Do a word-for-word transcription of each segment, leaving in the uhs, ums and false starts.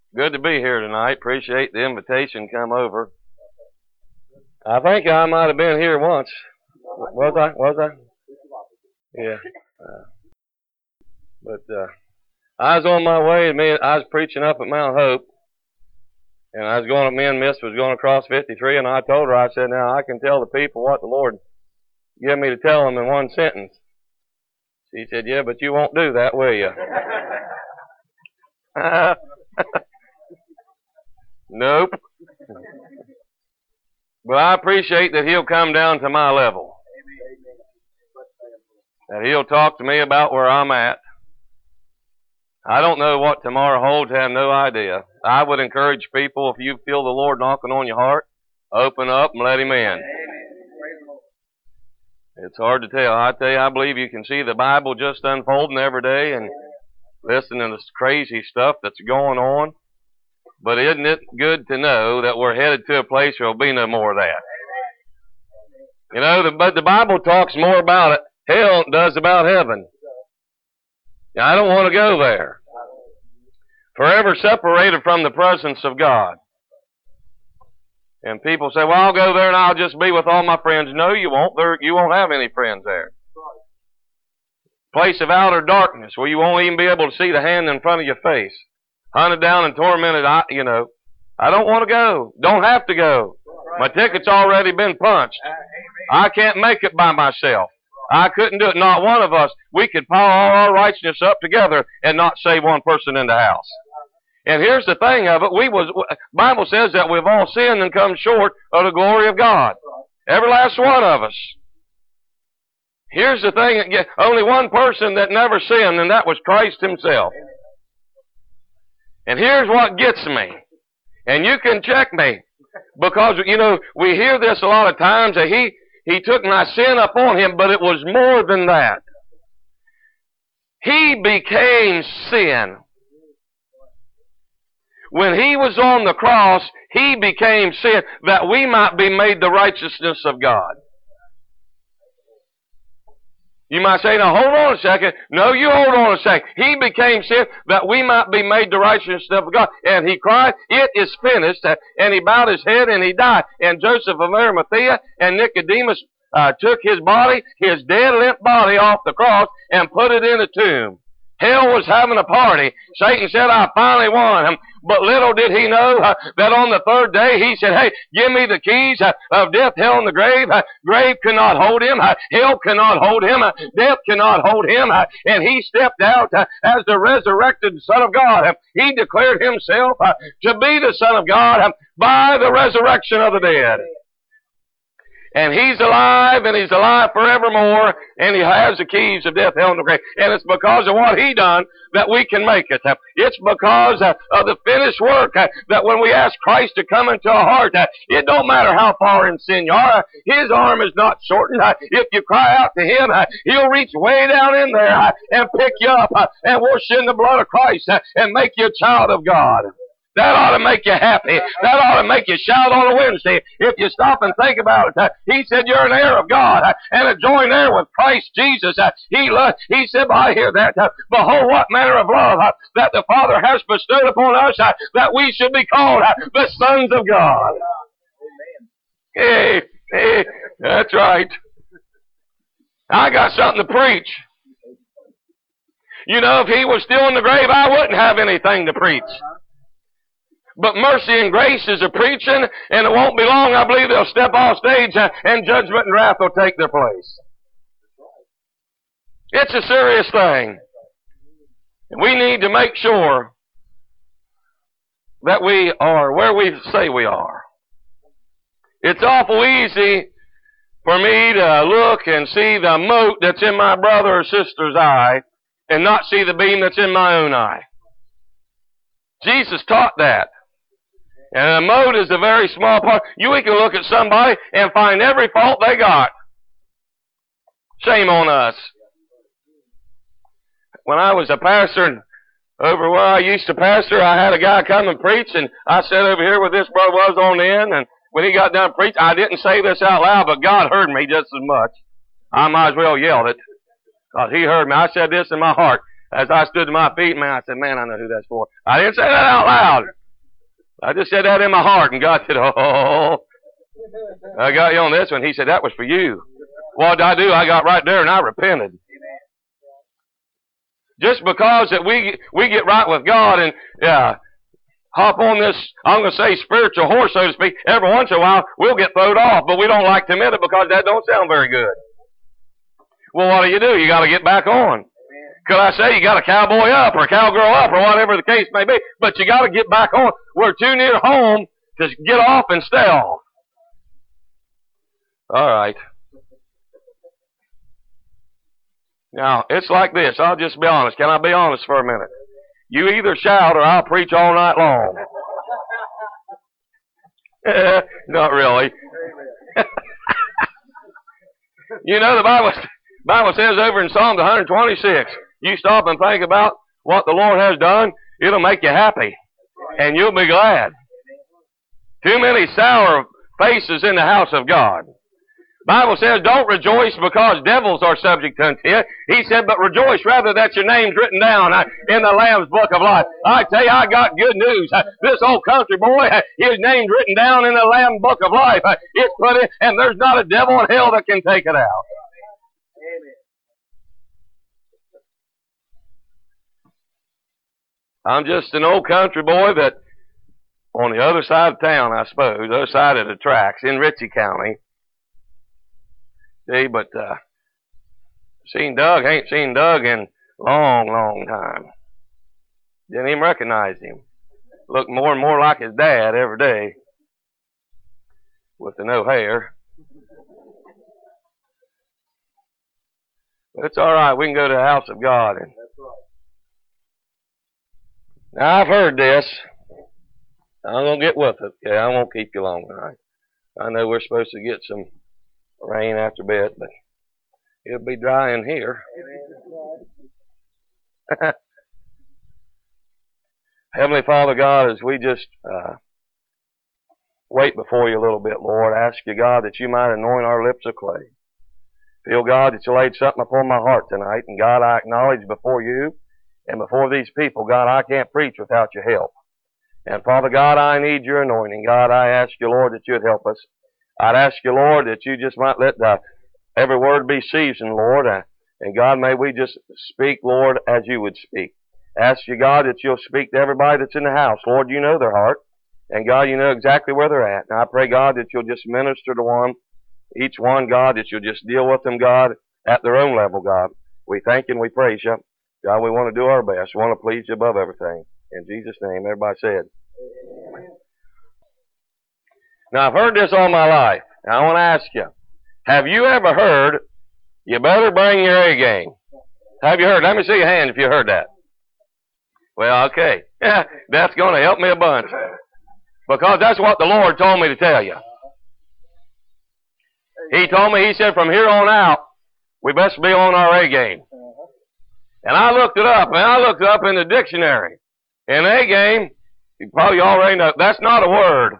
Good to be here tonight. Appreciate the invitation. Come over. I think I might have been here once. Was I? Was I? Yeah. Uh, but uh, I was on my way. Me, I was preaching up at Mount Hope, and I was going. Me and Miss was going across fifty-three, and I told her, I said, "Now I can tell the people what the Lord gave me to tell them in one sentence." She said, "Yeah, but you won't do that, will you?" Nope. But I appreciate that he'll come down to my level. That he'll talk to me about where I'm at. I don't know what tomorrow holds. I have no idea. I would encourage people, if you feel the Lord knocking on your heart, open up and let him in. It's hard to tell. I tell you, I believe you can see the Bible just unfolding every day and listening to this crazy stuff that's going on. But isn't it good to know that we're headed to a place where there'll be no more of that? You know, the, but the Bible talks more about it, hell than it does about heaven. Now, I don't want to go there. Forever separated from the presence of God. And people say, well, I'll go there and I'll just be with all my friends. No, you won't. There, you won't have any friends there. Place of outer darkness where you won't even be able to see the hand in front of your face. Hunted down and tormented, I, you know. I don't want to go. Don't have to go. My ticket's already been punched. I can't make it by myself. I couldn't do it. Not one of us. We could pile all our righteousness up together and not save one person in the house. And here's the thing of it. We was, Bible says that we've all sinned and come short of the glory of God. Every last one of us. Here's the thing. Only one person that never sinned, and that was Christ himself. And here's what gets me. And you can check me. Because, you know, we hear this a lot of times that he, he took my sin upon him, but it was more than that. He became sin. When he was on the cross, he became sin that we might be made the righteousness of God. You might say, now hold on a second. No, you hold on a second. He became sin that we might be made the righteousness of God. And he cried, it is finished. And he bowed his head and he died. And Joseph of Arimathea and Nicodemus uh, took his body, his dead limp body off the cross and put it in a tomb. Hell was having a party. Satan said, I finally won. But little did he know uh, that on the third day he said, hey, give me the keys uh, of death, hell, and the grave. Uh, grave cannot hold him. Uh, hell cannot hold him. Uh, death cannot hold him. Uh, and he stepped out uh, as the resurrected Son of God. Uh, he declared himself uh, to be the Son of God uh, by the resurrection of the dead. And he's alive, and he's alive forevermore, and he has the keys of death, hell, and the grave. And it's because of what he done that we can make it. It's because of the finished work that when we ask Christ to come into our heart, it don't matter how far in sin you are, his arm is not shortened. If you cry out to him, he'll reach way down in there and pick you up and wash you in the blood of Christ and make you a child of God. That ought to make you happy. That ought to make you shout on a Wednesday. If you stop and think about it, uh, he said you're an heir of God uh, and a joint heir with Christ Jesus. Uh, he lo- he said, well, I hear that. Uh, Behold, what manner of love uh, that the Father has bestowed upon us, uh, that we should be called uh, the sons of God. Hey, hey, that's right. I got something to preach. You know, if he was still in the grave, I wouldn't have anything to preach. But mercy and grace is a preaching, and it won't be long, I believe they'll step off stage and judgment and wrath will take their place. It's a serious thing. And we need to make sure that we are where we say we are. It's awful easy for me to look and see the mote that's in my brother or sister's eye and not see the beam that's in my own eye. Jesus taught that. And a mote is a very small part. You we can look at somebody and find every fault they got. Shame on us. When I was a pastor over where I used to pastor, I had a guy come and preach, and I sat over here where this brother was on the end, and when he got done preaching, I didn't say this out loud, but God heard me just as much. I might as well yelled it. Because he heard me. I said this in my heart. As I stood to my feet, man, I said, man, I know who that's for. I didn't say that out loud. I just said that in my heart, and God said, oh, I got you on this one. He said, that was for you. What did I do? I got right there and I repented. Just because that we we get right with God and uh, hop on this, I'm going to say spiritual horse, so to speak, every once in a while, we'll get thrown off, but we don't like to admit it because that don't sound very good. Well, what do you do? You got to get back on. Could I say you got a cowboy up or a cowgirl up or whatever the case may be, but you got to get back on. We're too near home to get off and stay off. All right. Now, it's like this. I'll just be honest. Can I be honest for a minute? You either shout or I'll preach all night long. Not really. You know, the Bible, Bible says over in Psalms one twenty-six, you stop and think about what the Lord has done, it'll make you happy. And you'll be glad. Too many sour faces in the house of God. Bible says, don't rejoice because devils are subject unto it. He said, but rejoice rather that your name's written down in the Lamb's book of life. I tell you, I got good news. This old country boy, his name's written down in the Lamb's book of life. It's put in, and there's not a devil in hell that can take it out. I'm just an old country boy that on the other side of town, I suppose, the other side of the tracks in Ritchie County. See, but uh, seen Doug, ain't seen Doug in a long, long time. Didn't even recognize him. Looked more and more like his dad every day with the no hair. But it's all right. We can go to the house of God. And now, I've heard this. I'm going to get with it. Okay, I won't keep you long tonight. I know we're supposed to get some rain after bed, but it'll be dry in here. Heavenly Father God, as we just uh, wait before you a little bit, Lord, I ask you, God, that you might anoint our lips of clay. Feel, God, that you laid something upon my heart tonight, and God, I acknowledge before you and before these people, God, I can't preach without your help. And Father God, I need your anointing. God, I ask you, Lord, that you'd help us. I'd ask you, Lord, that you just might let the, every word be seasoned, Lord. Uh, and God, may we just speak, Lord, as you would speak. Ask you, God, that you'll speak to everybody that's in the house. Lord, you know their heart. And God, you know exactly where they're at. And I pray, God, that you'll just minister to one, each one, God, that you'll just deal with them, God, at their own level, God. We thank you and we praise you. God, we want to do our best. We want to please you above everything. In Jesus' name, everybody said. Amen. Now, I've heard this all my life. Now, I want to ask you, have you ever heard, you better bring your A game? Have you heard? Let me see your hand if you heard that. Well, okay. That's going to help me a bunch. Because that's what the Lord told me to tell you. He told me, he said, from here on out, we best be on our A game. And I looked it up, and I looked it up in the dictionary. And A game, you probably already know, that's not a word.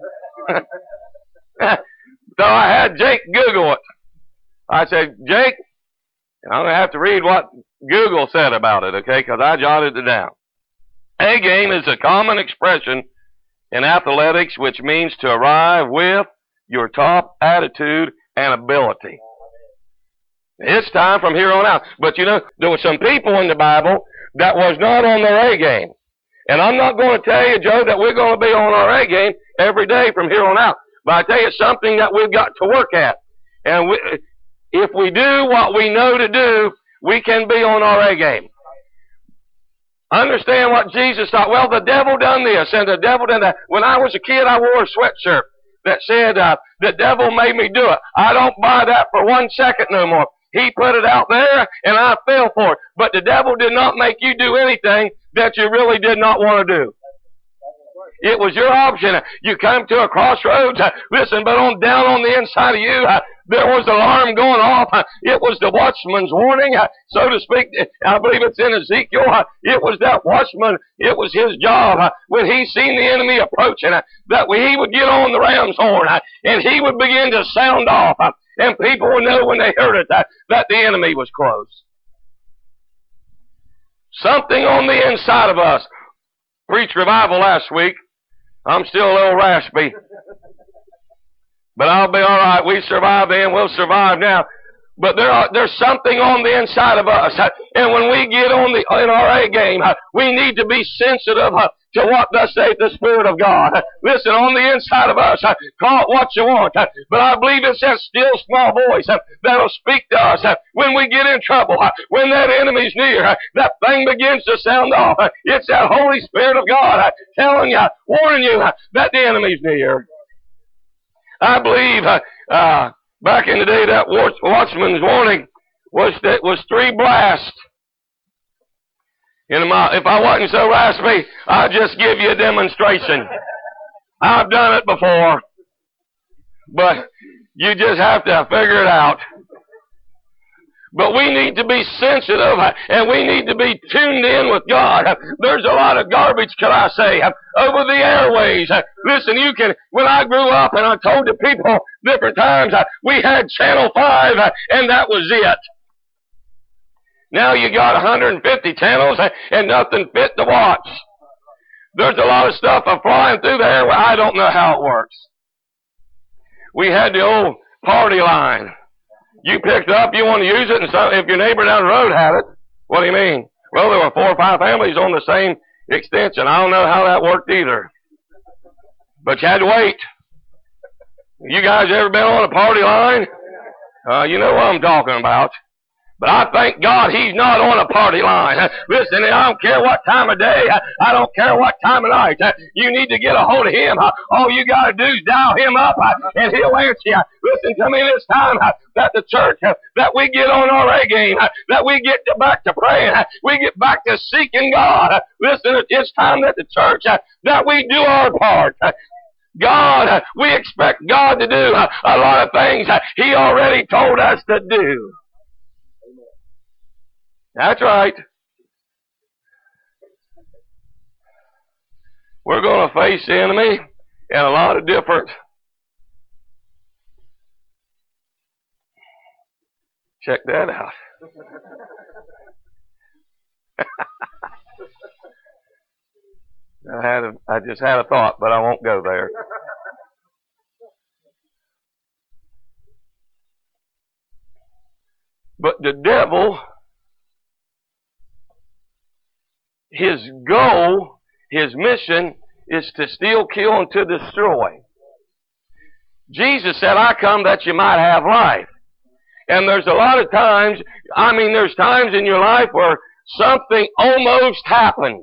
So I had Jake Google it. I said, Jake, I'm going to have to read what Google said about it, okay, because I jotted it down. A game is a common expression in athletics which means to arrive with your top attitude and ability. It's time from here on out. But you know, there were some people in the Bible that was not on their A game. And I'm not going to tell you, Joe, that we're going to be on our A game every day from here on out. But I tell you, it's something that we've got to work at. And we, if we do what we know to do, we can be on our A game. Understand what Jesus thought. Well, the devil done this, and the devil done that. When I was a kid, I wore a sweatshirt that said, uh, the devil made me do it. I don't buy that for one second no more. He put it out there, and I fell for it. But the devil did not make you do anything that you really did not want to do. It was your option. You came to a crossroads. Listen, but on down on the inside of you, there was an alarm going off. It was the watchman's warning, so to speak. I believe it's in Ezekiel. It was that watchman. It was his job when he seen the enemy approaching, that he would get on the ram's horn and he would begin to sound off, and people would know when they heard it that, that the enemy was close. Something on the inside of us. Preached revival last week. I'm still a little raspy. But I'll be all right. We survived then. We'll survive now. But there are, there's something on the inside of us. And when we get on the in our A game, we need to be sensitive to what thus saith the Spirit of God. Listen, on the inside of us, call it what you want. But I believe it's that still small voice that'll speak to us when we get in trouble. When that enemy's near, that thing begins to sound off. It's that Holy Spirit of God telling you, warning you that the enemy's near. I believe uh, uh, back in the day that watchman's warning was that was three blasts. In my, if I wasn't so raspy, I'd just give you a demonstration. I've done it before, but you just have to figure it out. But we need to be sensitive, and we need to be tuned in with God. There's a lot of garbage, can I say, over the airways. Listen, you can, when I grew up, and I told the people different times, we had Channel five, and that was it. Now you got one hundred fifty channels, and nothing fit to watch. There's a lot of stuff flying through the air. I don't know how it works. We had the old party line. You picked it up, you want to use it, and so if your neighbor down the road had it, what do you mean? Well, there were four or five families on the same extension. I don't know how that worked either. But you had to wait. You guys ever been on a party line? Uh, you know what I'm talking about. But I thank God He's not on a party line. Listen, I don't care what time of day. I don't care what time of night. You need to get a hold of Him. All you got to do is dial Him up, and He'll answer you. Listen to me, this time that the church, that we get on our A game, that we get back to praying, we get back to seeking God. Listen, it's time that the church, that we do our part. God, we expect God to do a lot of things He already told us to do. That's right. We're going to face the enemy in a lot of different. Check that out. I had a, I just had a thought, but I won't go there. But the devil, his goal, his mission is to steal, kill, and to destroy. Jesus said, I come that you might have life. And there's a lot of times, I mean, there's times in your life where something almost happened.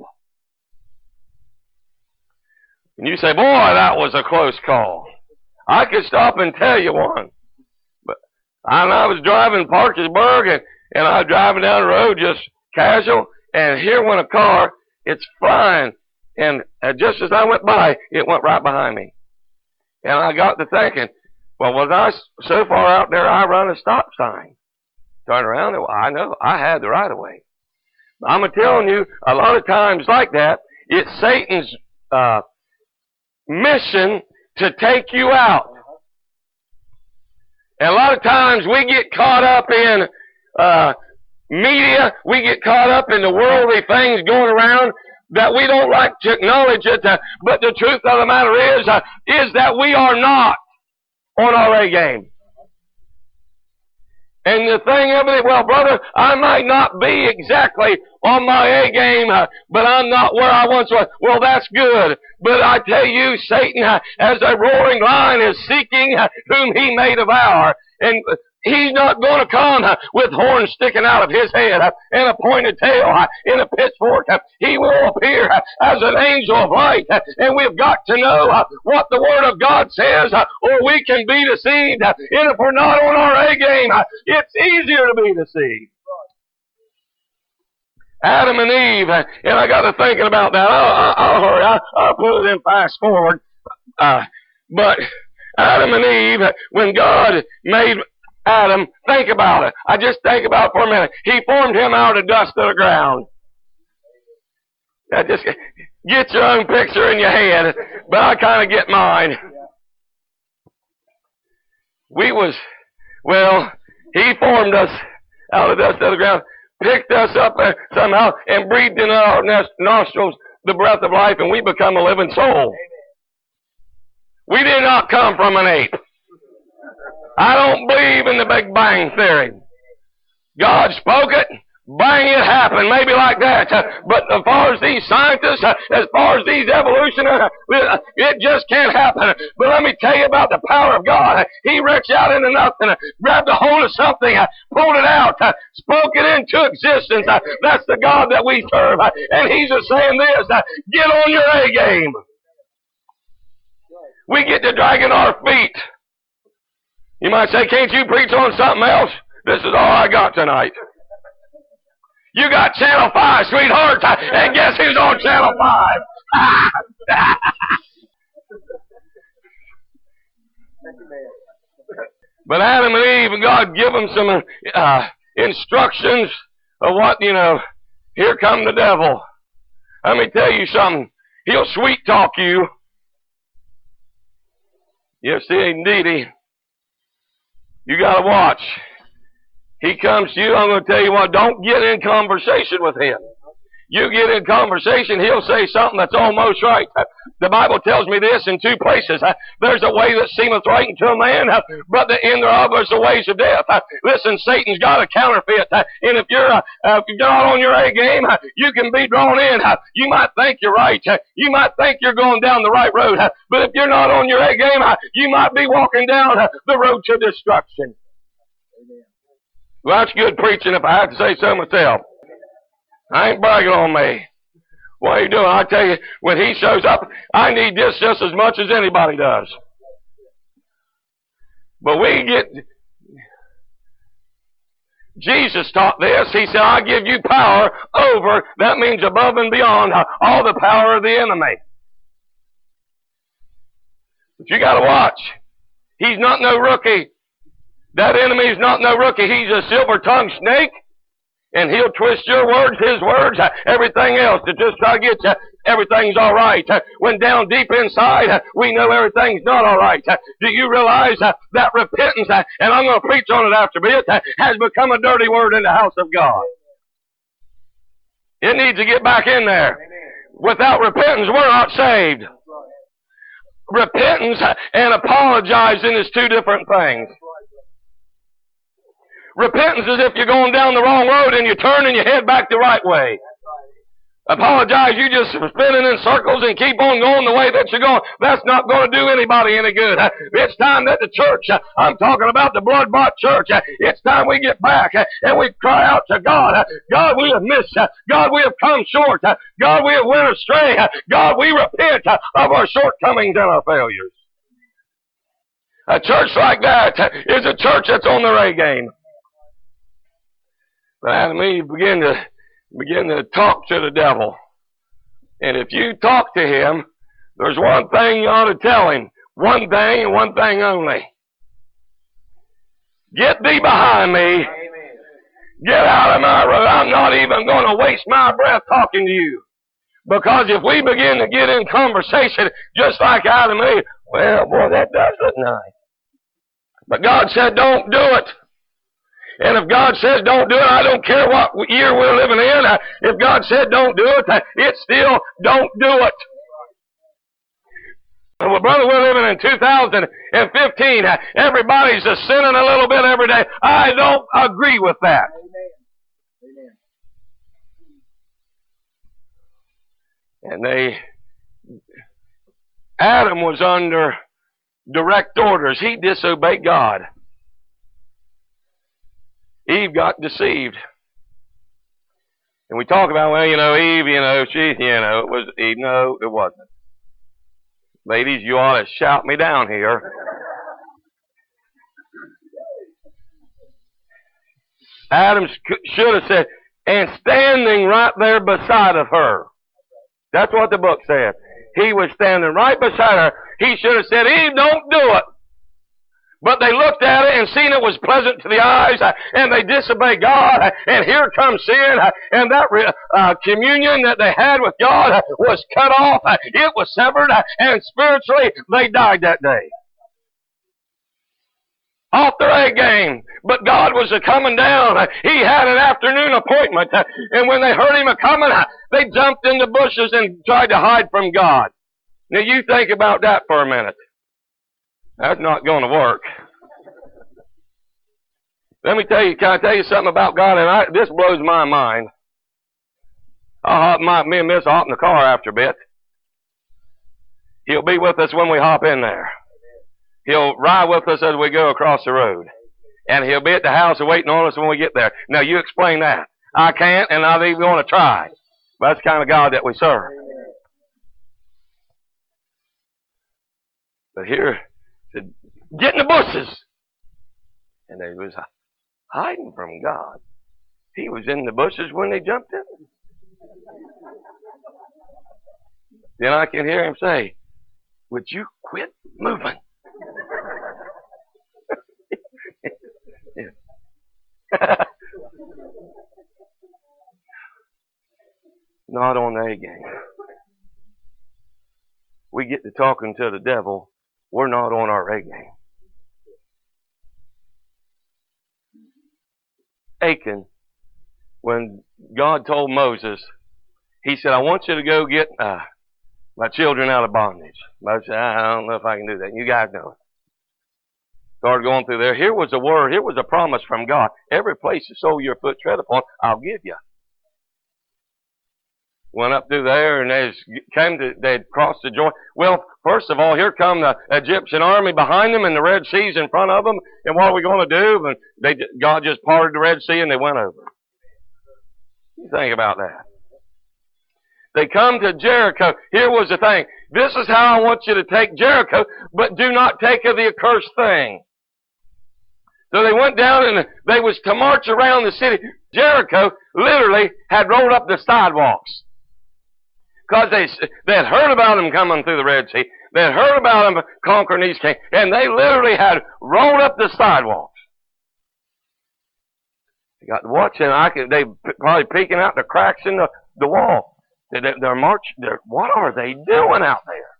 And you say, boy, that was a close call. I could stop and tell you one. But I, I was driving Parkersburg, and, and I was driving down the road just casual, and here went a car, it's flying, and just as I went by, it went right behind me. And I got to thinking, well, was I so far out there, I run a stop sign. Turned around, and I know, I had the right of way. I'm telling you, a lot of times like that, it's Satan's uh, mission to take you out. And a lot of times we get caught up in uh, media, we get caught up in the worldly things going around that we don't like to acknowledge it. Uh, but the truth of the matter is, uh, is that we are not on our A game. And the thing of it, well, brother, I might not be exactly on my A game, uh, but I'm not where I once was. Well, that's good. But I tell you, Satan, uh, as a roaring lion, is seeking uh, whom he may devour. And uh, he's not going to come uh, with horns sticking out of his head uh, and a pointed tail uh, and a pitchfork. Uh, he will appear uh, as an angel of light. Uh, and we've got to know uh, what the Word of God says, uh, or we can be deceived. Uh, and if we're not on our A game, uh, it's easier to be deceived. Adam and Eve, uh, and I got to thinking about that. I'll, I'll hurry. I'll, I'll put it in fast forward. Uh, but Adam and Eve, when God made Adam, think about it. I just think about it for a minute. He formed him out of the dust of the ground. I just get your own picture in your head, but I kind of get mine. We was, well, he formed us out of the dust of the ground, picked us up somehow, and breathed in our nostrils the breath of life, and we become a living soul. We did not come from an ape. I don't believe in the Big Bang Theory. God spoke it. Bang, it happened, maybe like that. But as far as these scientists, as far as these evolutionists, it just can't happen. But let me tell you about the power of God. He reached out into nothing, grabbed a hold of something, pulled it out, spoke it into existence. That's the God that we serve. And He's just saying this, get on your A game. We get to dragging our feet. You might say, can't you preach on something else? This is all I got tonight. You got Channel five, sweetheart, and guess who's on Channel five? But Adam and Eve, and God give them some uh, instructions of what, you know, here come the devil. Let me tell you something. He'll sweet talk you. Yes, indeed. He, you got to watch. He comes to you, I'm going to tell you what, don't get in conversation with him. You get in conversation, he'll say something that's almost right. The Bible tells me this in two places. There's a way that seemeth right unto a man, but the end thereof is the ways of death. Listen, Satan's got a counterfeit, and if you're, uh, if you're not on your A game, you can be drawn in. You might think you're right. You might think you're going down the right road, but if you're not on your A game, you might be walking down the road to destruction. Well, that's good preaching if I have to say so myself. I ain't bragging on me. What are you doing? I tell you, when he shows up, I need this just as much as anybody does. But we get... Jesus taught this. He said, I give you power over, that means above and beyond, all the power of the enemy. But you got to watch. He's not no rookie. That enemy is not no rookie. He's a silver-tongued snake, and he'll twist your words, his words, everything else to just try to get you, everything's all right. When down deep inside, we know everything's not all right. Do you realize that repentance, and I'm going to preach on it after a bit, has become a dirty word in the house of God? It needs to get back in there. Without repentance, we're not saved. Repentance and apologizing is two different things. Repentance is if you're going down the wrong road and you turn and you head back the right way. Apologize, you just spinning in circles and keep on going the way that you're going. That's not going to do anybody any good. It's time that the church, I'm talking about the blood-bought church, it's time we get back and we cry out to God. God, we have missed. God, we have come short. God, we have went astray. God, we repent of our shortcomings and our failures. A church like that is a church that's on their A game. But Adam and Eve begin to begin to talk to the devil. And if you talk to him, there's one thing you ought to tell him. One thing and one thing only. Get thee behind me. Amen. Get out of my road. I'm not even going to waste my breath talking to you. Because if we begin to get in conversation just like Adam and Eve, well, boy, that does look nice. But God said, don't do it. And if God says don't do it, I don't care what year we're living in. If God said don't do it, it's still don't do it. Well, brother, we're living in two thousand fifteen. Everybody's a sinning a little bit every day. I don't agree with that. And they, Adam was under direct orders. He disobeyed God. Eve got deceived. And we talk about, well, you know, Eve, you know, she, you know, it was Eve. No, it wasn't. Ladies, you ought to shout me down here. Adam should have said, and standing right there beside of her. That's what the book said. He was standing right beside her. He should have said, Eve, don't do it. But they looked at it and seen it was pleasant to the eyes, and they disobeyed God, and here comes sin, and that uh, communion that they had with God was cut off. It was severed, and spiritually they died that day. Off their A game. But God was a coming down. He had an afternoon appointment, and when they heard him a coming, they jumped in the bushes and tried to hide from God. Now you think about that for a minute. That's not going to work. Let me tell you, can I tell you something about God? And I, this blows my mind. I'll hop my, me and Miss will hop in the car after a bit. He'll be with us when we hop in there. He'll ride with us as we go across the road. And he'll be at the house waiting on us when we get there. Now, you explain that. I can't, and I'm even going to try. But that's the kind of God that we serve. But here, said, get in the bushes. And they was hiding from God. He was in the bushes when they jumped in. Then I can hear him say, would you quit moving? Not on the A game. We get to talking to the devil. We're not on our A game. Achan, when God told Moses, he said, I want you to go get uh, my children out of bondage. Moses said, I don't know if I can do that. You guys know it. Started going through there. Here was a word. Here was a promise from God. Every place you sow your foot tread upon, I'll give you. Went up through there and they came to, they'd crossed the Jordan. Well, first of all, here come the Egyptian army behind them and the Red Sea's in front of them. And what are we going to do? And they, God just parted the Red Sea and they went over. You think about that. They come to Jericho. Here was the thing. This is how I want you to take Jericho, but do not take of the accursed thing. So they went down and they was to march around the city. Jericho literally had rolled up the sidewalks. Because they, they had heard about them coming through the Red Sea. They had heard about them conquering these kings. And they literally had rolled up the sidewalks. They got to watch and I could, they probably peeking out the cracks in the, the wall. They, they're marching. They're, what are they doing out there?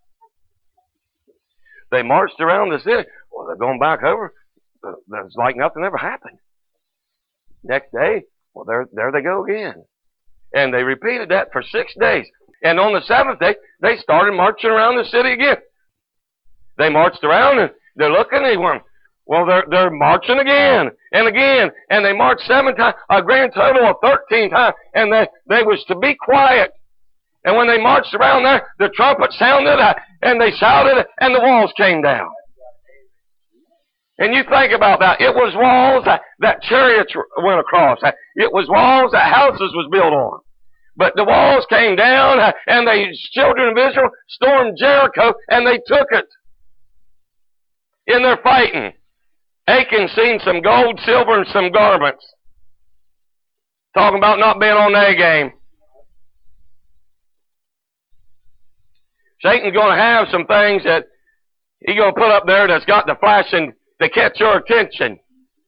They marched around the city. Well, they're going back over. It's like nothing ever happened. Next day, well, there, there they go again. And they repeated that for six days. And on the seventh day, they started marching around the city again. They marched around and they're looking at one. Well, they're, they're marching again and again. And they marched seven times, a grand total of thirteen times. And they, they was to be quiet. And when they marched around there, the trumpet sounded and they shouted and the walls came down. And you think about that. It was walls that, that chariots went across. It was walls that houses was built on. But the walls came down and the children of Israel stormed Jericho and they took it. In their fighting, Achan seen some gold, silver, and some garments. Talking about not being on the A game. Satan's going to have some things that he's going to put up there that's got the flashing to catch your attention.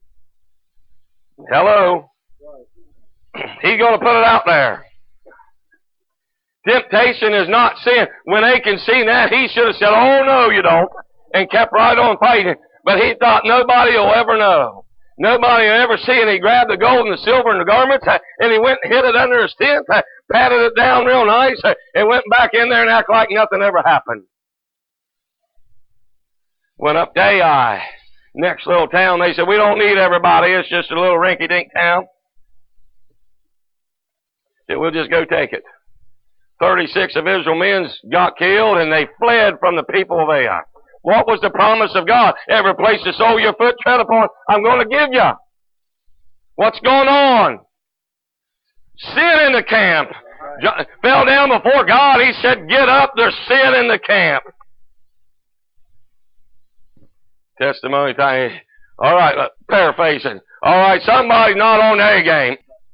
Hello? He's going to put it out there. Temptation is not sin. When Achan seen that, he should have said, oh, no, you don't, and kept right on fighting. But he thought nobody will ever know. Nobody will ever see. And he grabbed the gold and the silver and the garments, and he went and hid it under his tent, patted it down real nice, and went back in there and acted like nothing ever happened. Went up to Ai, next little town. They said, we don't need everybody. It's just a little rinky-dink town. Said, we'll just go take it. Thirty-six of Israel's men got killed, and they fled from the people of Ai. What was the promise of God? Every place you sow your foot tread upon, I'm going to give you. What's going on? Sin in the camp. Fell down before God. He said, get up, there's sin in the camp. Testimony time. All right, paraphrasing. All right, somebody not on the A game.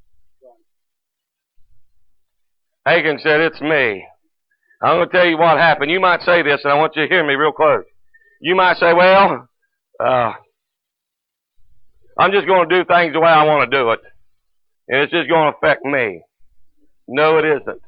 Achan said, it's me. I'm going to tell you what happened. You might say this, and I want you to hear me real close. You might say, well, uh, I'm just going to do things the way I want to do it, and it's just going to affect me. No, it isn't.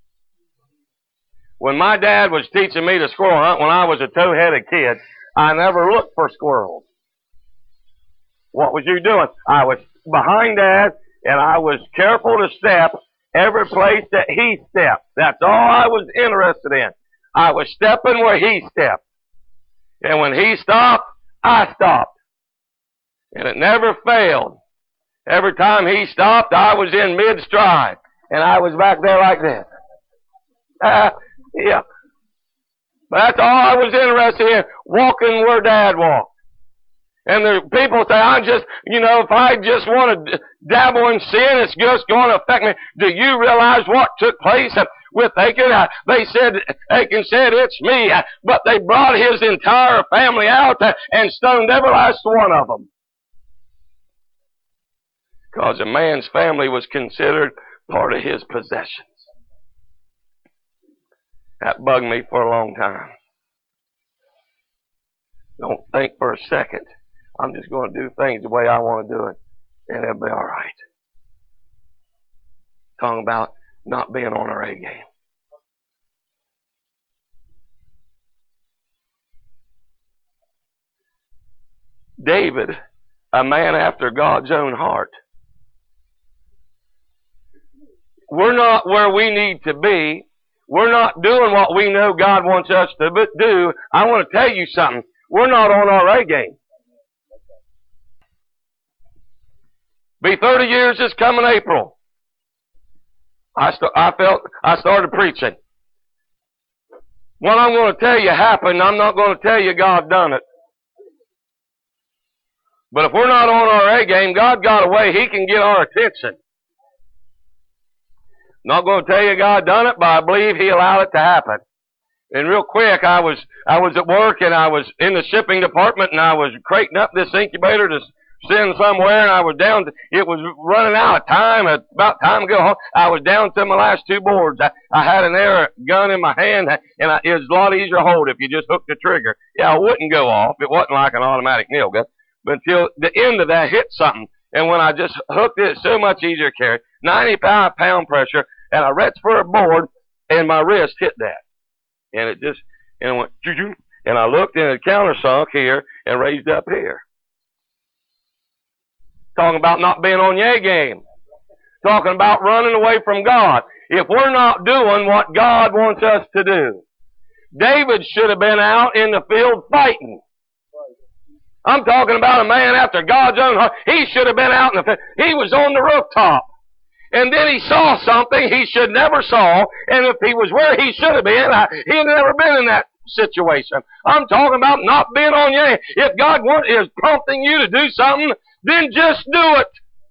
When my dad was teaching me to squirrel hunt when I was a tow-headed kid, I never looked for squirrels. What was you doing? I was behind Dad, and I was careful to step every place that he stepped. That's all I was interested in. I was stepping where he stepped. And when he stopped, I stopped. And it never failed. Every time he stopped, I was in mid-stride. And I was back there like this. Uh, yeah. But that's all I was interested in, walking where Dad walked. And the people say, I just, you know, if I just want to dabble in sin, it's just going to affect me. Do you realize what took place with Achan? Uh, they said, Achan said, it's me. Uh, but they brought his entire family out uh, and stoned every last one of them. Because a man's family was considered part of his possessions. That bugged me for a long time. Don't think for a second. I'm just going to do things the way I want to do it, and it'll be all right. Talking about not being on our A game. David, a man after God's own heart. We're not where we need to be. We're not doing what we know God wants us to do. I want to tell you something. We're not on our A game. Be thirty years this coming April. I, st- I felt I started preaching. What I'm going to tell you happened. I'm not going to tell you God done it. But if we're not on our A game, God got a way He can get our attention. Not going to tell you God done it, but I believe He allowed it to happen. And real quick, I was I was at work and I was in the shipping department and I was crating up this incubator to send somewhere, and I was down to, it was running out of time. It's about time to go home. I was down to my last two boards. I, I had an air gun in my hand, and I, it was a lot easier to hold if you just hooked the trigger. Yeah, it wouldn't go off. It wasn't like an automatic nail gun. But until the end of that hit something, and when I just hooked it, it's so much easier to carry. ninety-five pound pressure, and I reached for a board, and my wrist hit that. And it just, and it went, choo-choo, and I looked, and it countersunk here and raised up here. Talking about not being on your A game. Talking about running away from God. If we're not doing what God wants us to do. David should have been out in the field fighting. I'm talking about a man after God's own heart. He should have been out in the field. He was on the rooftop. And then he saw something he should never saw. And if he was where he should have been, he had never been in that situation. I'm talking about not being on your A. If God want, is prompting you to do something, then just do it.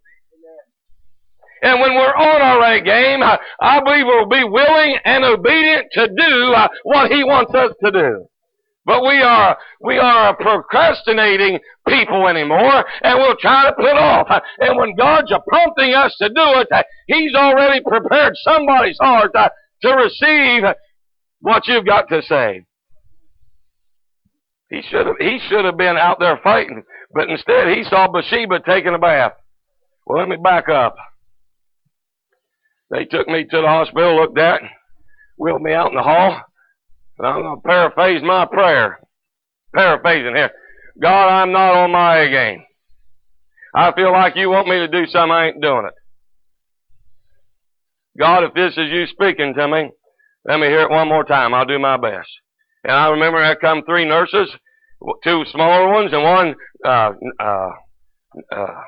And when we're on our A game, I, I believe we'll be willing and obedient to do uh, what He wants us to do. But we are we are procrastinating people anymore, and we'll try to put off. And when God's prompting us to do it, He's already prepared somebody's heart uh, to receive what you've got to say. He should have he should have been out there fighting. But instead, he saw Bathsheba taking a bath. Well, let me back up. They took me to the hospital, looked at, wheeled me out in the hall, and I'm going to paraphrase my prayer. Paraphrasing here. God, I'm not on my A game. I feel like you want me to do something, I ain't doing it. God, if this is you speaking to me, let me hear it one more time. I'll do my best. And I remember there come three nurses, two smaller ones and one, uh, uh, uh,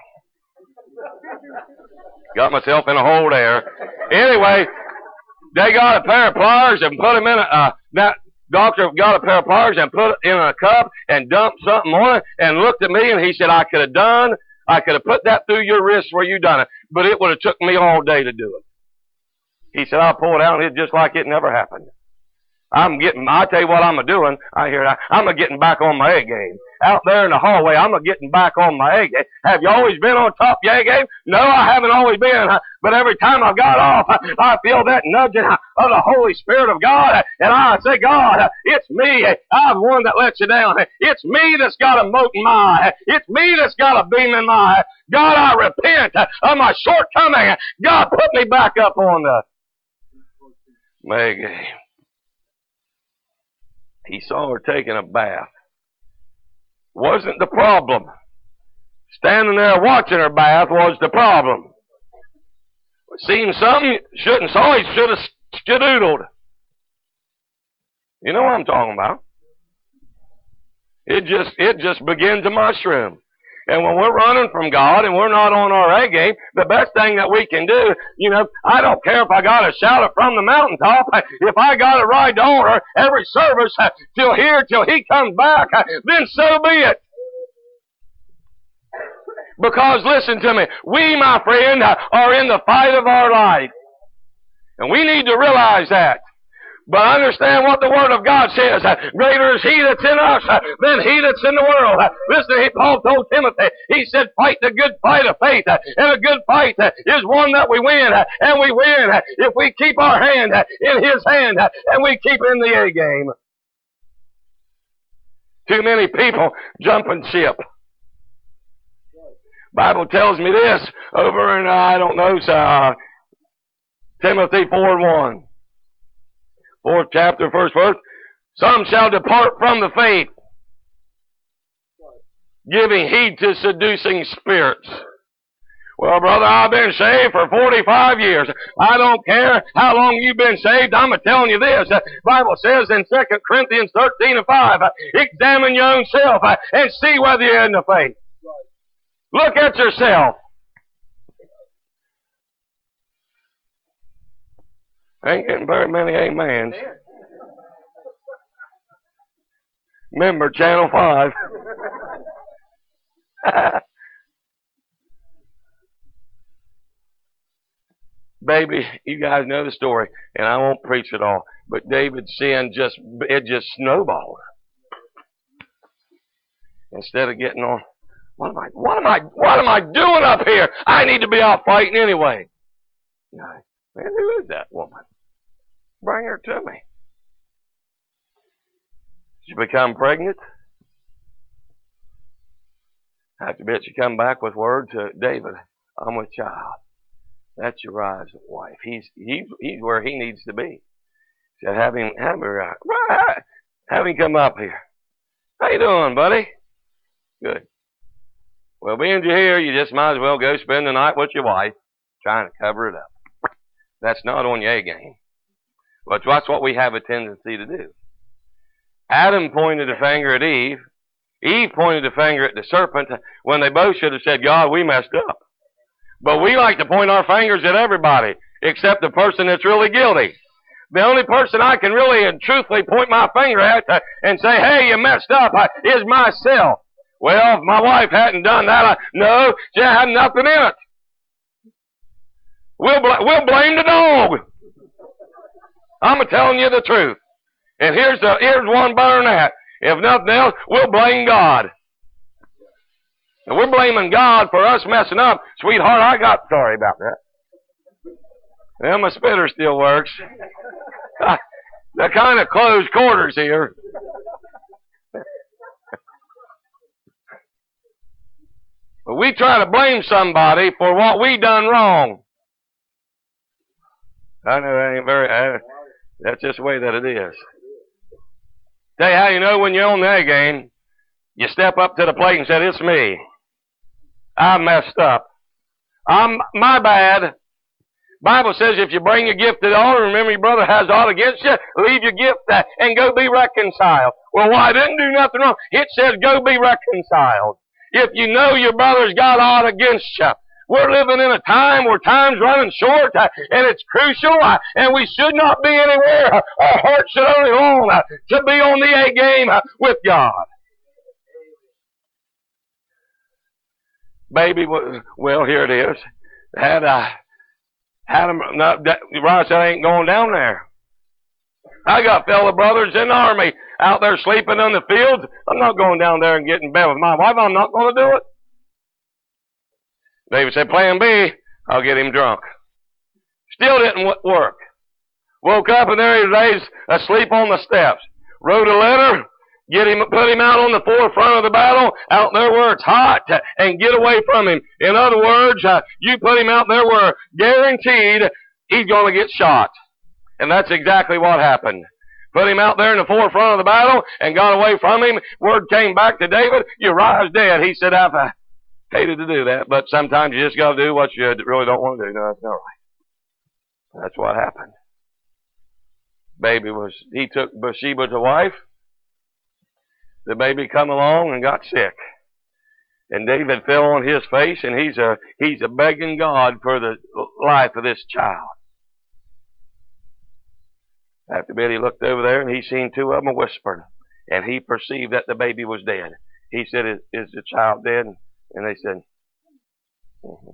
got myself in a hole there. Anyway, they got a pair of pliers and put them in a, uh, that doctor got a pair of pliers and put it in a cup and dumped something on it and looked at me and he said, I could have done, I could have put that through your wrist where you done it, but it would have took me all day to do it. He said, I'll pull it out and it's just like it never happened. I'm getting, I'll tell you what I'm a-doing. I hear that. I'm a-getting back on my A game. Out there in the hallway, I'm a-getting back on my A game. Have you always been on top of your A game? No, I haven't always been. But every time I got off, I feel that nudging of the Holy Spirit of God. And I say, God, it's me. I'm the one that lets you down. It's me that's got a mote in my eye. It's me that's got a beam in my eye. God, I repent of my shortcoming. God, put me back up on the A game. He saw her taking a bath. Wasn't the problem. Standing there watching her bath was the problem. Seen something shouldn't saw, he should have skedoodled. You know what I'm talking about. It just, it just begins to mushroom. And when we're running from God and we're not on our A game, the best thing that we can do, you know, I don't care if I got to shout it from the mountaintop. If I got to ride the altar every service till here, till He comes back, then so be it. Because listen to me, we, my friend, are in the fight of our life. And we need to realize that. But understand what the Word of God says. Greater is He that's in us than he that's in the world. Listen, Paul told Timothy, he said, fight the good fight of faith. And a good fight is one that we win. And we win if we keep our hand in His hand and we keep in the A game. Too many people jumping ship. Bible tells me this over in, uh, I don't know, uh, Timothy four one. Fourth chapter, first verse. Some shall depart from the faith, giving heed to seducing spirits. Well, brother, I've been saved for forty-five years. I don't care how long you've been saved. I'm telling you this. The Bible says in Second Corinthians thirteen and five, examine your own self and see whether you're in the faith. Look at yourself. Ain't getting very many amens. Remember Channel five. Baby, you guys know the story, and I won't preach it all, but David's sin just, it just snowballed. Instead of getting on, what am I, what am I, what am I doing up here? I need to be out fighting anyway. Man, who is that woman? Bring her to me. She become pregnant. After a bit, she come back with word to David, I'm with child. That's Uriah's wife. He's he's he's where he needs to be. She said, have him have her have him come up here. How you doing, buddy? Good. Well, being you're here, you just might as well go spend the night with your wife, trying to cover it up. That's not on your A game. But that's what we have a tendency to do. Adam pointed a finger at Eve. Eve pointed a finger at the serpent when they both should have said, God, we messed up. But we like to point our fingers at everybody except the person that's really guilty. The only person I can really and truthfully point my finger at uh, and say, hey, you messed up, uh, is myself. Well, if my wife hadn't done that, I, no, she had nothing in it. We'll, bl- we'll blame the dog. I'm telling you the truth. And here's the, here's one better than that. If nothing else, we'll blame God. And we're blaming God for us messing up. Sweetheart, I got sorry about that. Well, my spitter still works. They're kind of close quarters here. But we try to blame somebody for what we done wrong. I know that ain't very, uh, that's just the way that it is. Tell you how you know when you're on the A game, you step up to the plate and say, it's me. I messed up. I'm, my bad. Bible says if you bring your gift to the altar, remember your brother has aught against you, leave your gift uh, and go be reconciled. Well, why, I didn't do nothing wrong. It says go be reconciled. If you know your brother's got aught against you, we're living in a time where time's running short, uh, and it's crucial, uh, and we should not be anywhere. Our heart should only long uh, to be on the A game uh, with God. Baby, well, here it is. Had uh, had him. No, Uriah said, I ain't going down there. I got fellow brothers in the army out there sleeping on the fields. I'm not going down there and getting in bed with my wife. I'm not going to do it. David said, plan B, I'll get him drunk. Still didn't work. Woke up and there he lays asleep on the steps. Wrote a letter, get him, put him out on the forefront of the battle, out there where it's hot, and get away from him. In other words, uh, you put him out there where guaranteed he's going to get shot. And that's exactly what happened. Put him out there in the forefront of the battle and got away from him. Word came back to David, Uriah's dead. He said, I've uh, hated to do that, but sometimes you just got to do what you really don't want to do. No, that's not right. That's what happened. Baby was, he took Bathsheba to wife. the baby come along and got sick. And David fell on his face, and he's a, he's a begging God for the life of this child. After a bit, he looked over there, and he seen two of them whispering. And he perceived that the baby was dead. He said, is, is the child dead? And they said, mm-hmm.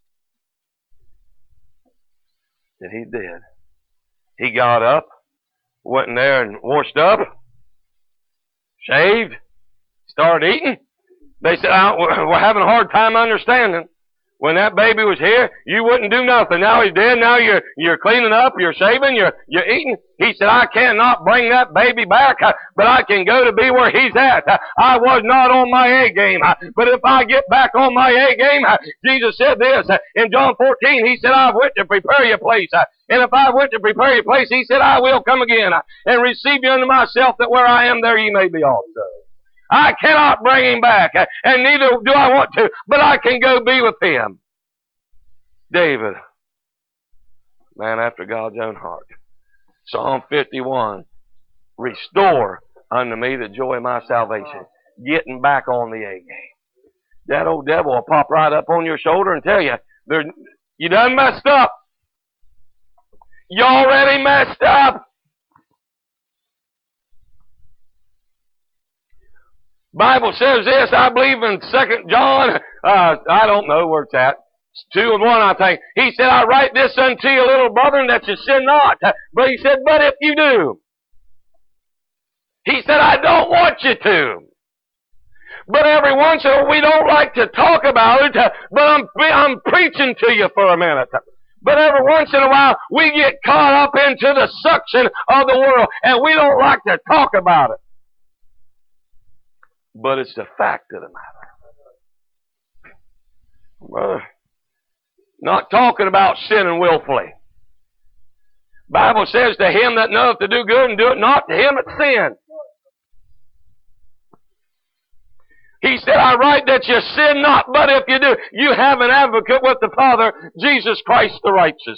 And he's dead. He got up, went in there and washed up, shaved, started eating. They said, oh, we're having a hard time understanding. When that baby was here, you wouldn't do nothing. Now he's dead. Now you're you're cleaning up, you're shaving, you're you're eating. He said, I cannot bring that baby back, but I can go to be where he's at. I was not on my A game, but if I get back on my A game, Jesus said this in John fourteen. He said, I went to prepare your place, and if I went to prepare your place, he said, I will come again and receive you unto myself, that where I am, there ye may be also. I cannot bring him back, and neither do I want to, but I can go be with him. David, man after God's own heart. Psalm fifty-one, restore unto me the joy of my salvation. Getting back on the A game. That old devil will pop right up on your shoulder and tell you, you done messed up. You already messed up. Bible says this, I believe in Second John, uh, I don't know where it's at. It's two and one, I think. He said, I write this unto you, little brethren, that you sin not. But he said, but if you do. He said, I don't want you to. But every once in a while, we don't like to talk about it, but I'm, I'm preaching to you for a minute. But every once in a while, we get caught up into the suction of the world, and we don't like to talk about it. But it's the fact of the matter. Brother, not talking about sinning willfully. Bible says, to him that knoweth to do good and do it not, to him that sin. He said, I write that you sin not, but if you do, you have an advocate with the Father, Jesus Christ the righteous.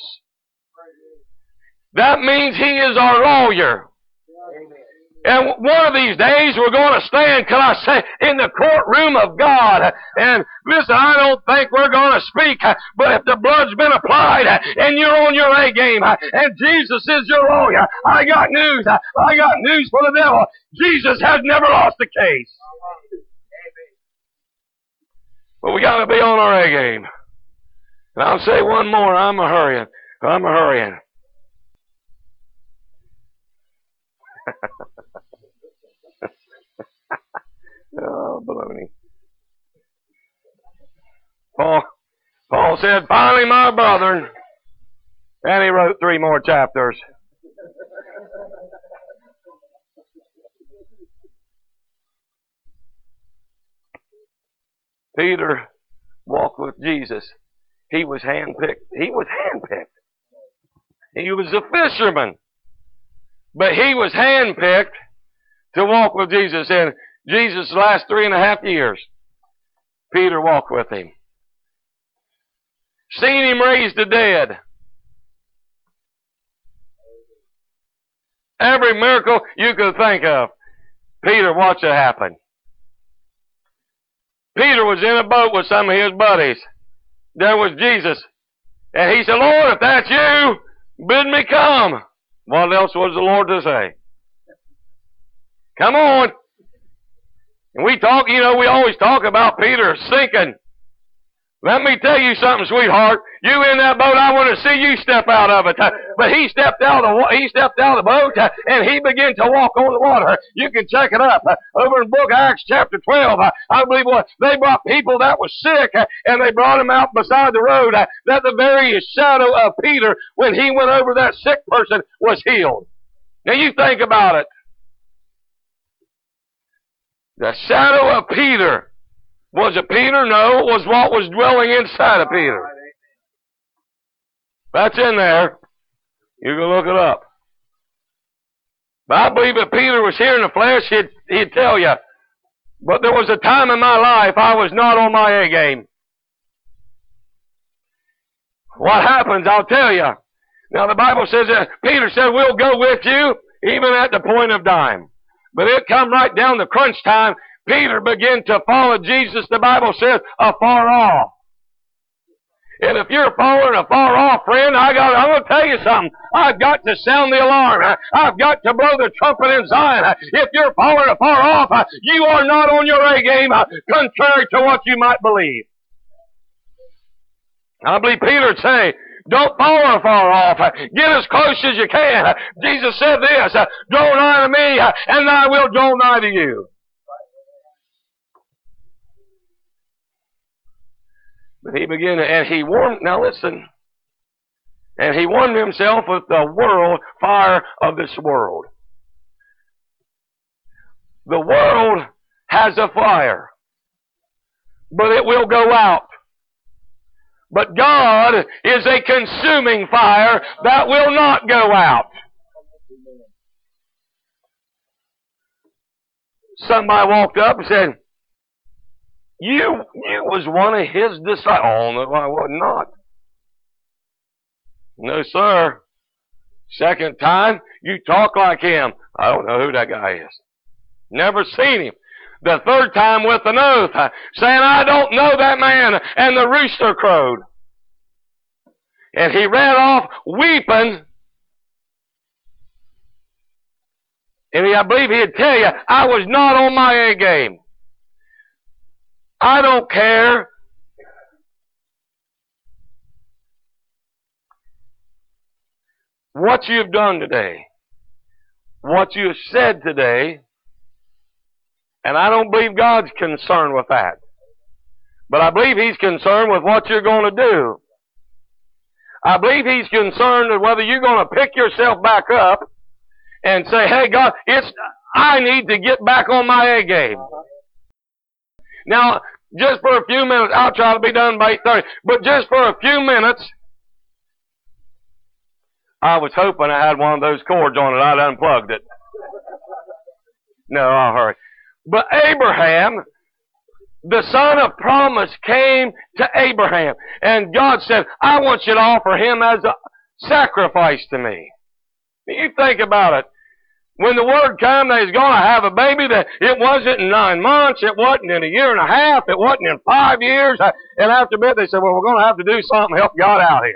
That means he is our lawyer. And one of these days we're going to stand, can I say, in the courtroom of God. And listen, I don't think we're going to speak, but if the blood's been applied and you're on your A game and Jesus is your lawyer, I got news. I got news for the devil. Jesus has never lost a case. But we got to be on our A game. And I'll say one more. I'm a hurrying. I'm a hurrying. Oh, baloney. Paul, Paul said, finally, my brethren, and he wrote three more chapters. Peter walked with Jesus. He was handpicked. He was handpicked. He was a fisherman. But he was handpicked to walk with Jesus. And Jesus' last three and a half years, Peter walked with him. Seen him raise the dead. Every miracle you could think of, Peter watched it happen. Peter was in a boat with some of his buddies. There was Jesus. And he said, Lord, if that's you, bid me come. What else was the Lord to say? Come on. And we talk, you know, we always talk about Peter sinking. Let me tell you something, sweetheart. You in that boat, I want to see you step out of it. But he stepped out of the, he stepped out of the boat and he began to walk on the water. You can check it up. Over in the book of Acts chapter twelve, I believe what they brought people that was sick and they brought them out beside the road. That the very shadow of Peter, when he went over that sick person, was healed. Now you think about it. The shadow of Peter. Was it Peter? No, it was what was dwelling inside of Peter. That's in there. You can look it up. But I believe if Peter was here in the flesh, he'd, he'd tell you. But there was a time in my life I was not on my A game. What happens, I'll tell you. Now the Bible says that Peter said, we'll go with you even at the point of dying. But it come right down to crunch time. Peter began to follow Jesus, the Bible says, afar off. And if you're following afar off, friend, I got, I'm going to tell you something. I've got to sound the alarm. I've got to blow the trumpet in Zion. If you're following afar off, you are not on your A game, contrary to what you might believe. I believe Peter would say, don't follow afar off. Get as close as you can. Jesus said this, draw nigh to me, and I will draw nigh to you. But he began to, and he warmed, now listen, and he warmed himself with the world fire of this world. The world has a fire, but it will go out. But God is a consuming fire that will not go out. Somebody walked up and said, You, you was one of his disciples. Oh, no, I was not. No, sir. Second time, you talk like him. I don't know who that guy is. Never seen him. The third time with an oath, saying, I don't know that man. And the rooster crowed. And he ran off weeping. And he, I believe he'd tell you, I was not on my A game. I don't care what you've done today, what you have said today, and I don't believe God's concerned with that. But I believe He's concerned with what you're going to do. I believe He's concerned with whether you're going to pick yourself back up and say, hey God, it's, I need to get back on my A game. Now, just for a few minutes, I'll try to be done by eight thirty, but just for a few minutes, I was hoping I had one of those cords on it. I'd unplugged it. No, I'll hurry. But Abraham, the son of promise, came to Abraham, and God said, I want you to offer him as a sacrifice to me. You think about it. When the word came that he's going to have a baby, that it wasn't in nine months, it wasn't in a year and a half, it wasn't in five years. And after a bit, they said, well, we're going to have to do something to help God out here.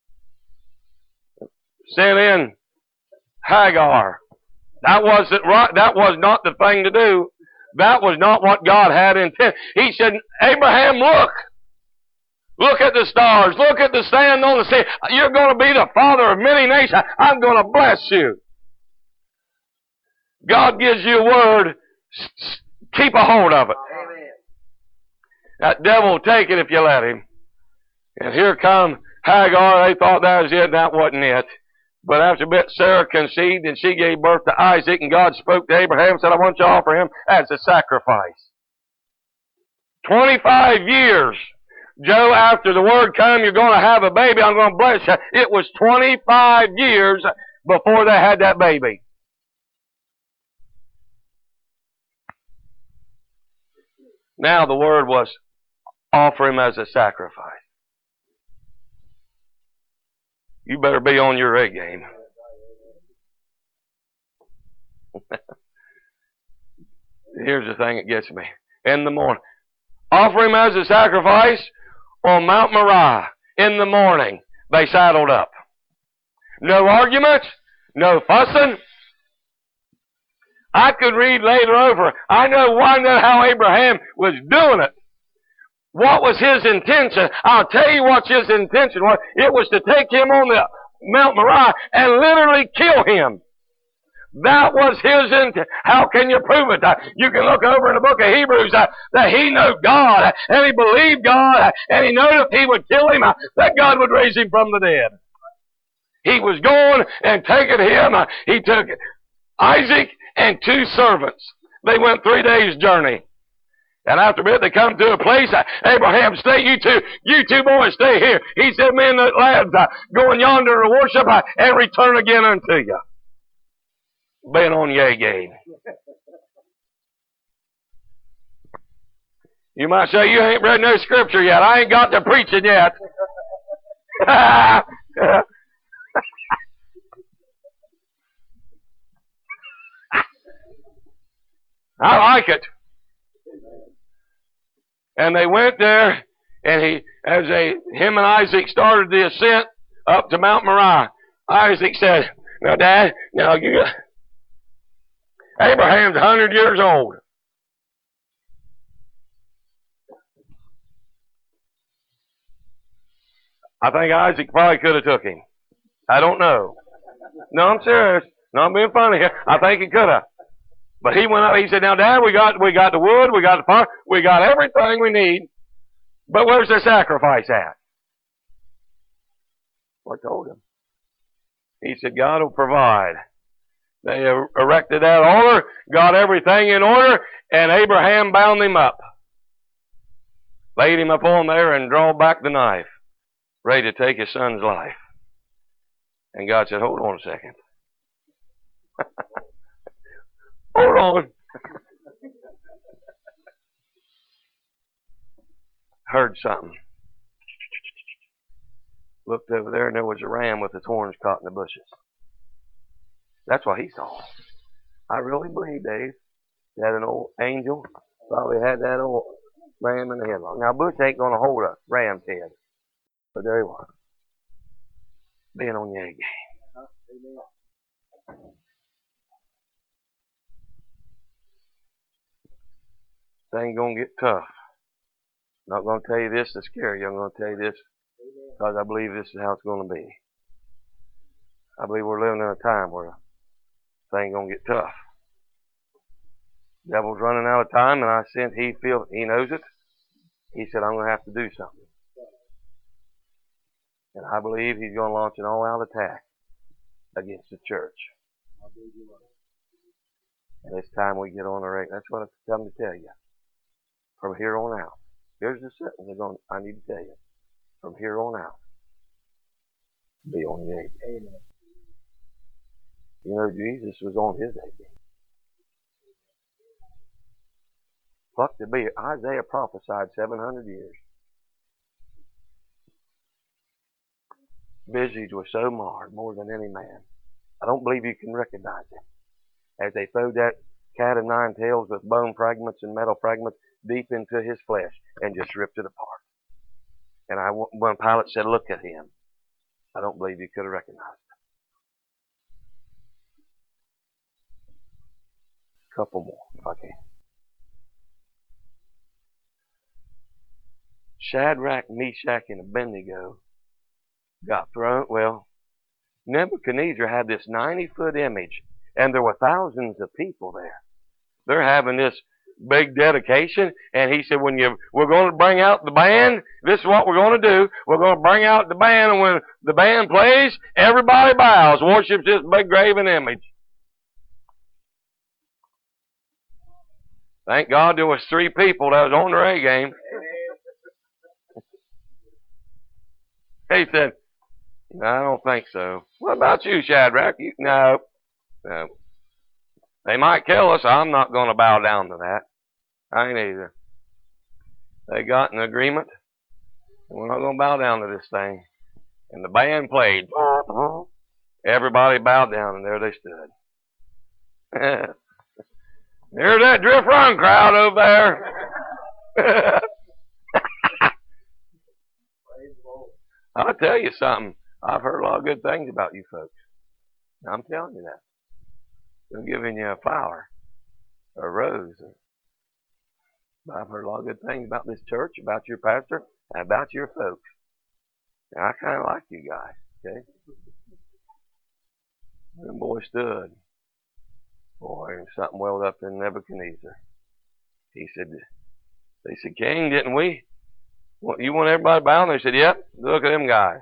Sent in Hagar. That wasn't right. That was not the thing to do. That was not what God had intended. He said, Abraham, look. Look at the stars. Look at the sand on the sea. You're going to be the father of many nations. I'm going to bless you. God gives you a word, keep a hold of it. Amen. That devil will take it if you let him. And here come Hagar. They thought that was it, and that wasn't it. But after a bit, Sarah conceived, and she gave birth to Isaac, and God spoke to Abraham and said, I want you to offer him as a sacrifice. Twenty-five years, Joe, after the word come, you're going to have a baby, I'm going to bless you. It was twenty-five years before they had that baby. Now the word was, offer him as a sacrifice. You better be on your A game. Here's the thing that gets me. In the morning. Offer him as a sacrifice on Mount Moriah. In the morning, they saddled up. No arguments. No fussing. I could read later over. I know, I know how Abraham was doing it. What was his intention? I'll tell you what his intention was. It was to take him on the Mount Moriah and literally kill him. That was his intent. How can you prove it? Uh, you can look over in the book of Hebrews uh, that he knew God, uh, and he believed God, uh, and he knew if he would kill him, uh, that God would raise him from the dead. He was going and taking him. Uh, he took Isaac and two servants. They went three days' journey. And after a bit, they come to a place. Uh, Abraham, stay, you two, you two boys, stay here. He said, me and the lads, uh, go in yonder to worship uh, and return again unto you. Being on your game. You might say, you ain't read no scripture yet. I ain't got to preaching yet. I like it. And they went there, and he, as they, him and Isaac started the ascent up to Mount Moriah, Isaac said, now, Dad, now you, Abraham's a hundred years old. I think Isaac probably could have took him. I don't know. No, I'm serious. No, I'm being funny here. I think he could have. But he went up, he said, now, Dad, we got, we got the wood, we got the fire, we got everything we need. But where's the sacrifice at? I told him. He said, God will provide. They erected that altar, got everything in order, and Abraham bound him up. Laid him up on there and drew back the knife, ready to take his son's life. And God said, hold on a second. Hold on. Heard something. Looked over there and there was a ram with its horns caught in the bushes. That's what he saw. I really believe, Dave, that an old angel probably had that old ram in the headlock. Now, Bush ain't going to hold a ram's head. But there he was. Being on your A game. Thing's going to get tough. I'm not going to tell you this to scare you. I'm going to tell you this because I believe this is how it's going to be. I believe we're living in a time where thing's going to get tough. Devil's running out of time, and I sense he feels, he knows it. He said, I'm going to have to do something. And I believe he's going to launch an all-out attack against the church. And it's time we get on the rate. That's what I'm coming to tell you. From here on out. Here's the sentence going, I need to tell you. From here on out. Be on your A game. You know, Jesus was on his A game. What to be? Isaiah prophesied seven hundred years. Visage was so marred, more than any man. I don't believe you can recognize him. As they threw that cat of nine tails with bone fragments and metal fragments deep into his flesh and just ripped it apart. And I, when Pilate said, look at him, I don't believe you could have recognized him. A couple more, if I can. Shadrach, Meshach, and Abednego got thrown. Well, Nebuchadnezzar had this ninety-foot image, and there were thousands of people there. They're having this big dedication, and he said, "When you, we're going to bring out the band. This is what we're going to do. We're going to bring out the band, and when the band plays, everybody bows, worships this big graven image." Thank God there was three people that was on their A game. He said, "No, I don't think so." What about you, Shadrach? You, no, no. They might kill us. I'm not going to bow down to that. I ain't either. They got an agreement, and we're not going to bow down to this thing. And the band played. Everybody bowed down, and there they stood. There's that drift run crowd over there. I'll tell you something. I've heard a lot of good things about you folks. I'm telling you that. I'm giving you a flower, a rose. I've heard a lot of good things about this church, about your pastor, and about your folks. And I kind of like you guys, okay? The boy stood. Boy, and something welled up in Nebuchadnezzar. He said, they said, "King, didn't we? Well, you want everybody to bow?" And they said, "Yep, look at them guys."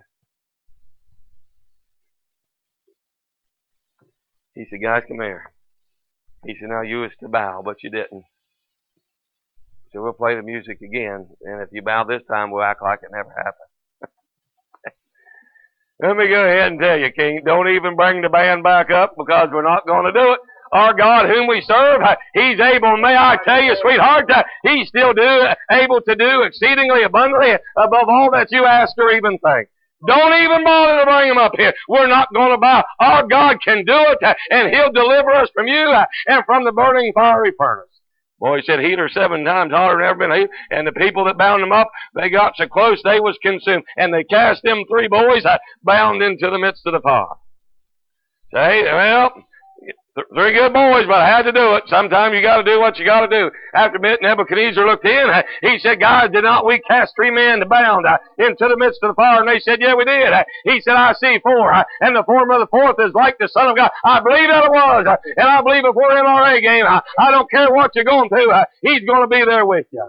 He said, "Guys, come here." He said, "Now you was to bow, but you didn't. So we'll play the music again, and if you bow this time, we'll act like it never happened." Let me go ahead and tell you, King, don't even bring the band back up because we're not going to do it. Our God whom we serve, He's able, may I tell you, sweetheart, that He's still do, able to do exceedingly abundantly above all that you ask or even think. Don't even bother to bring Him up here. We're not going to bow. Our God can do it, and He'll deliver us from you and from the burning fiery furnace. Well, he said, heat her seven times hotter than ever been heated. And the people that bound them up, they got so close they was consumed. And they cast them three boys uh, bound into the midst of the fire. Say, well, three good boys, but I had to do it. Sometimes you got to do what you got to do. After Nebuchadnezzar looked in, he said, "God, did not we cast three men to bound uh, into the midst of the fire?" And they said, "Yeah, we did." Uh, he said, "I see four, uh, and the form of the fourth is like the Son of God." I believe that it was, uh, and I believe if we're in our A game, uh, I don't care what you're going through, uh, He's going to be there with you.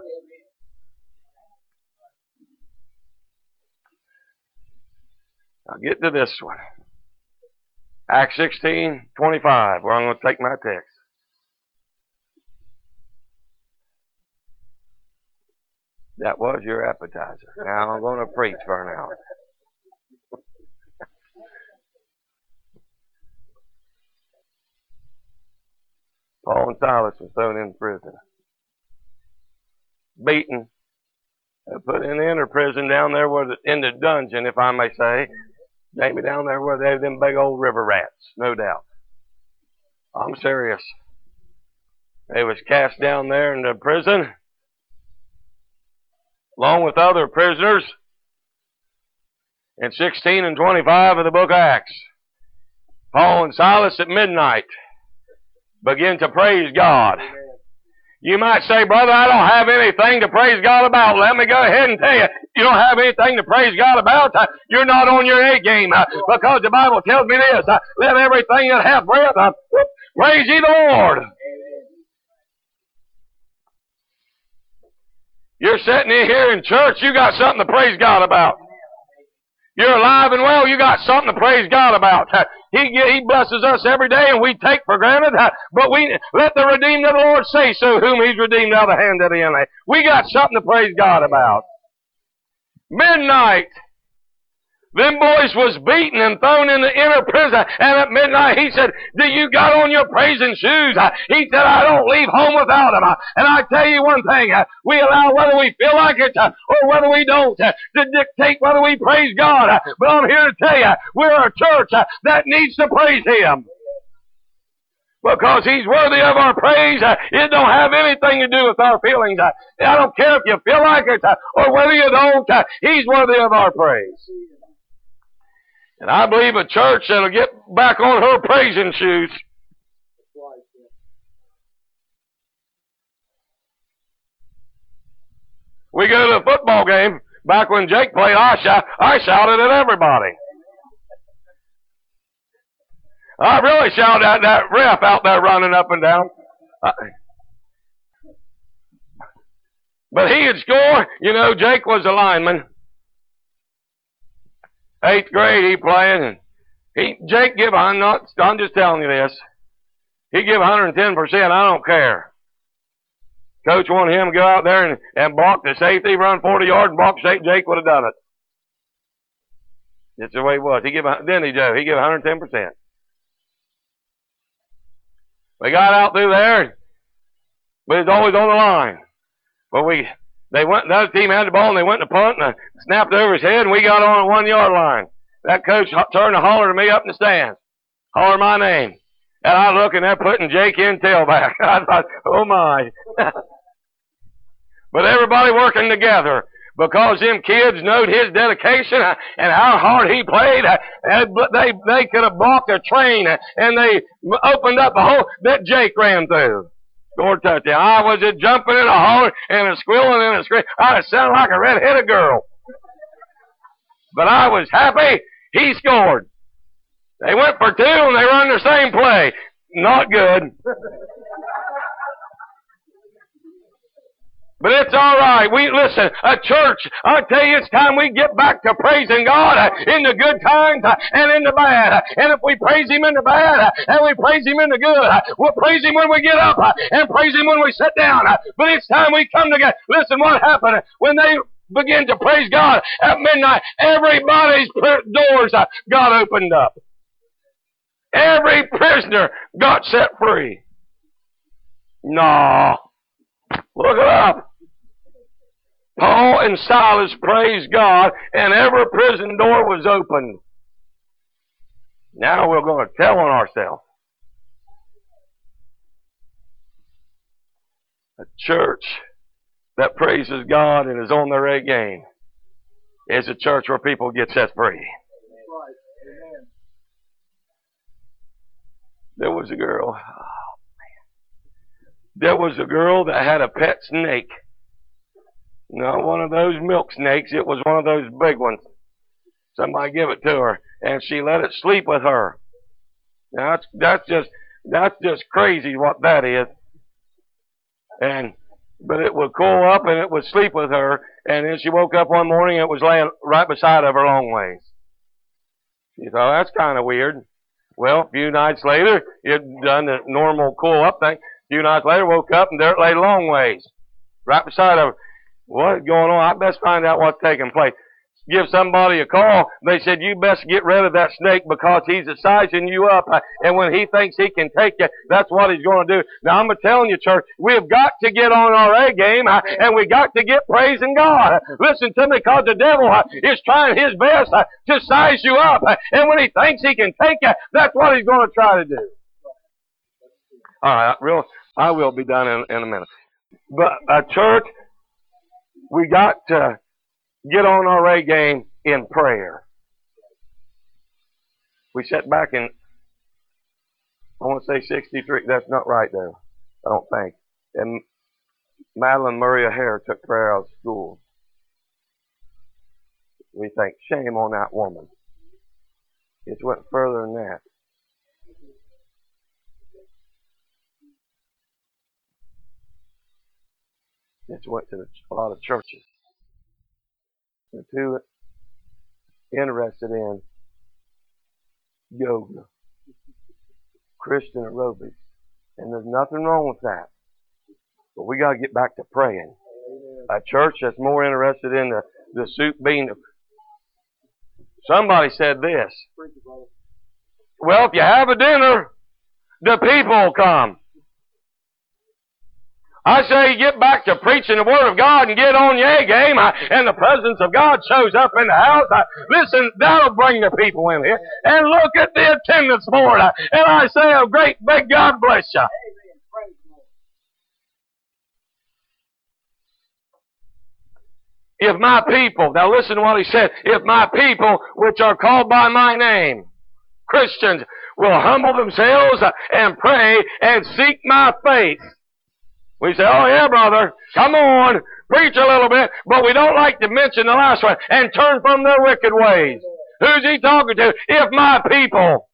Now get to this one. Acts sixteen twenty-five, where I'm going to take my text. That was your appetizer. Now I'm going to preach for an hour. Paul and Silas were thrown in prison. Beaten. Put in the inner prison down there where the, in the dungeon, if I may say. Maybe down there where they have them big old river rats, no doubt. I'm serious. They was cast down there in the prison, along with other prisoners, in sixteen and twenty-five of the book of Acts. Paul and Silas at midnight begin to praise God. You might say, "Brother, I don't have anything to praise God about." Let me go ahead and tell you, you don't have anything to praise God about. Uh, you're not on your A game, uh, because the Bible tells me this: uh, let everything that hath breath uh, praise ye the Lord. You're sitting in here in church, you got something to praise God about. You're alive and well, you got something to praise God about. He, he blesses us every day and we take for granted, but we let the redeemed of the Lord say so, whom He's redeemed out of the hand of the enemy. We got something to praise God about. Midnight. Them boys was beaten and thrown in the inner prison, and at midnight he said, "Do you got on your praising shoes?" He said, "I don't leave home without them." And I tell you one thing, we allow whether we feel like it or whether we don't to dictate whether we praise God. But I'm here to tell you, we're a church that needs to praise Him. Because He's worthy of our praise. It don't have anything to do with our feelings. I don't care if you feel like it or whether you don't. He's worthy of our praise. And I believe a church that'll get back on her praising shoes. We go to a football game. Back when Jake played, I, shout, I shouted at everybody. I really shouted at that ref out there running up and down. But he had scored. You know, Jake was a lineman. Eighth grade, he playing, and he Jake give. I'm not. I'm just telling you this. He give one hundred ten percent. I don't care. Coach wanted him to go out there and, and block the safety, run forty yards, and block the safety. Jake would have done it. That's the way it was. He give. Didn't he, Joe? He give one hundred ten percent. We got out through there, but it's always on the line. But we. They went, the other team had the ball and they went to punt and I snapped over his head and we got on a one yard line. That coach turned to holler to me up in the stands. Holler my name. And I look and they're putting Jake in tailback. I thought, oh my. But everybody working together because them kids knowed his dedication and how hard he played. And they, they could have blocked a train and they opened up a hole that Jake ran through. Scored touchdown. I was a jumping and a hollering and a squealing and a screaming. I sounded like a red-headed girl. But I was happy. He scored. They went for two and they run the same play. Not good. But it's all right. We listen, a church, I tell you, it's time we get back to praising God in the good times and in the bad. And if we praise Him in the bad and we praise Him in the good, we'll praise Him when we get up and praise Him when we sit down. But it's time we come together. Listen, what happened when they began to praise God at midnight? Everybody's doors got opened up. Every prisoner got set free. No. Look it up. Paul and Silas praised God, and every prison door was opened. Now we're going to tell on ourselves. A church that praises God and is on their A game is a church where people get set free. There was a girl. Oh, there was a girl that had a pet snake. Not one of those milk snakes. It was one of those big ones. Somebody give it to her, and she let it sleep with her. Now that's that's just that's just crazy what that is. And but it would coil up and it would sleep with her, and then she woke up one morning and it was laying right beside of her long ways. She thought, that's kind of weird. Well, a few nights later, it done the normal cool up thing. A few nights later, woke up and there it lay long ways, right beside of her. What's going on? I best find out what's taking place. Give somebody a call. They said, you best get rid of that snake because he's sizing you up. And when he thinks he can take you, that's what he's going to do. Now, I'm telling you, church, we've got to get on our A game, and we got to get praising God. Listen to me, because the devil is trying his best to size you up. And when he thinks he can take you, that's what he's going to try to do. All right, real, I will be done in, in a minute. But, uh, church, we got to get on our A game in prayer. We sat back in, I want to say sixty-three. That's not right, though. I don't think. And Madeline Murray O'Hare took prayer out of school. We think, shame on that woman. It went further than that. It went to a lot of churches. They're too interested in yoga, Christian aerobics, and there's nothing wrong with that. But we got to get back to praying. A church that's more interested in the, the soup being. Somebody said this. Well, if you have a dinner, the people will come. I say get back to preaching the Word of God and get on your A game, and the presence of God shows up in the house. Listen, that'll bring the people in here. And look at the attendance board. And I say a great big God bless you. If my people, now listen to what he said, if my people, which are called by my name, Christians, will humble themselves and pray and seek my face. We say, oh yeah, brother, come on, preach a little bit, but we don't like to mention the last one, and turn from their wicked ways. Who's he talking to? If my people.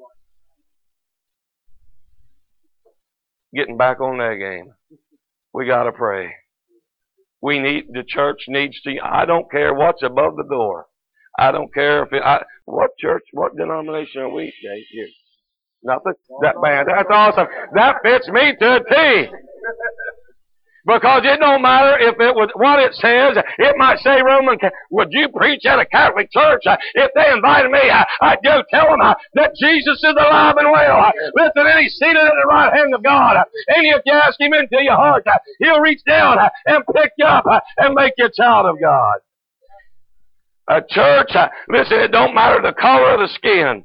Getting back on that game. We gotta pray. We need, the church needs to, I don't care what's above the door. I don't care if it, I, what church, what denomination are we, Jay? Here. Nothing? That band, that's awesome. That fits me to a T. Because it don't matter if it was what it says. It might say, Roman, would you preach at a Catholic church? If they invited me, I'd go tell them that Jesus is alive and well. Listen, and he's seated at the right hand of God. And if you ask him into your heart, he'll reach down and pick you up and make you a child of God. A church, listen, it don't matter the color of the skin.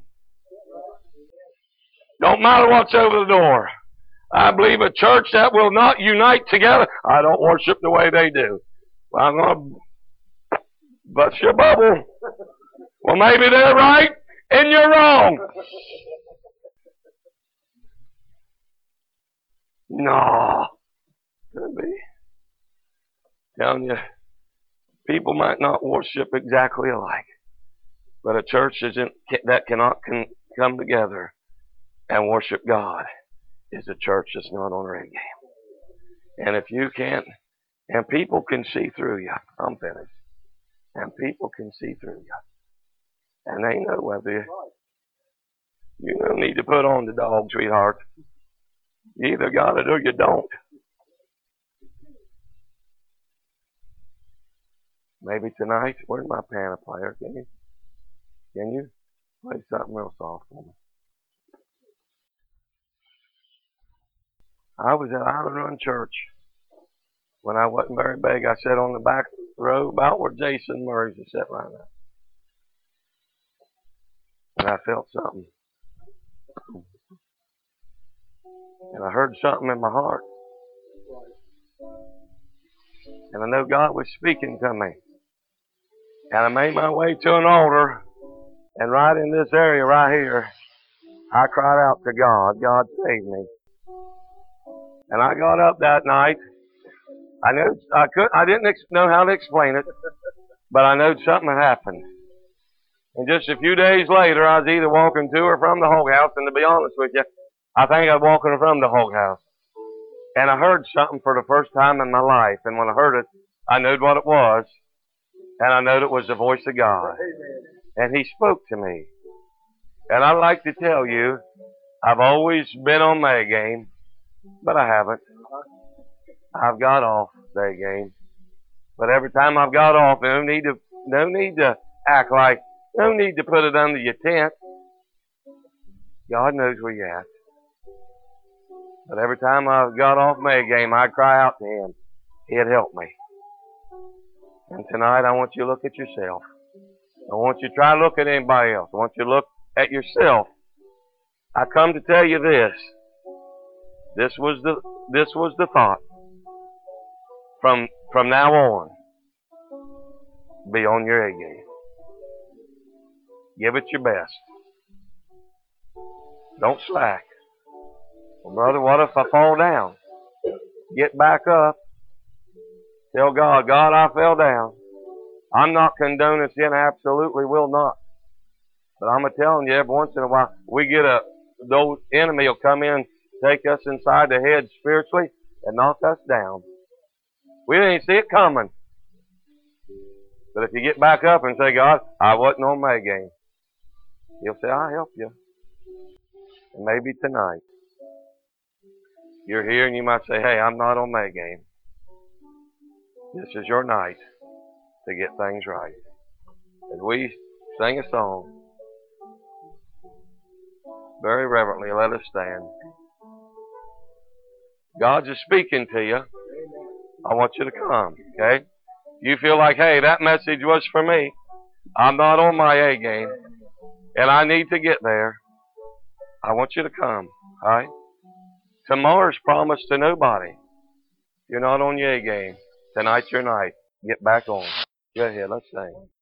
Don't matter what's over the door. I believe a church that will not unite together. I don't worship the way they do. I'm going to bust your bubble. Well, maybe they're right and you're wrong. No. Could be. Telling you, people might not worship exactly alike. But a church isn't, that cannot can come together and worship God is a church that's not on their A game. And if you can't, and people can see through you. I'm finished. And people can see through you. And they know whether you, you don't need to put on the dog, sweetheart. You either got it or you don't. Maybe tonight, where's my piano player? Can you, can you play something real soft for me? I was at Island Run Church. When I wasn't very big, I sat on the back row about where Jason Murray's is sat right now. And I felt something. And I heard something in my heart. And I know God was speaking to me. And I made my way to an altar. And right in this area right here, I cried out to God. God save me. And I got up that night. I knew I could. I didn't ex- know how to explain it, but I knew something had happened. And just a few days later, I was either walking to or from the Hog House. And to be honest with you, I think I was walking from the Hog House. And I heard something for the first time in my life. And when I heard it, I knew what it was. And I knew it was the voice of God. And He spoke to me. And I'd like to tell you, I've always been on my game, but I haven't. I've got off their game. But every time I've got off, no need to, no need to act like, no need to put it under your tent. God knows where you're at. But every time I've got off my game, I cry out to Him. He'd help me. And tonight I want you to look at yourself. I want you to try to look at anybody else. I want you to look at yourself. I come to tell you this. This was the this was the thought. From from now on, be on your A game. Give it your best. Don't slack. Well, brother, what if I fall down? Get back up. Tell God, God, I fell down. I'm not condoning sin. I absolutely will not. But I'm telling you, every once in a while, we get a, the old enemy will come in, take us inside the head spiritually, and knock us down. We didn't see it coming. But if you get back up and say, God, I wasn't on my game, He'll say, I'll help you. And maybe tonight, you're here and you might say, hey, I'm not on my game. This is your night to get things right. As we sing a song, very reverently, let us stand. God's just speaking to you. I want you to come, okay? You feel like, hey, that message was for me. I'm not on my A game, and I need to get there. I want you to come, all right? Tomorrow's promised to nobody. You're not on your A game. Tonight's your night. Get back on. Go ahead, let's sing.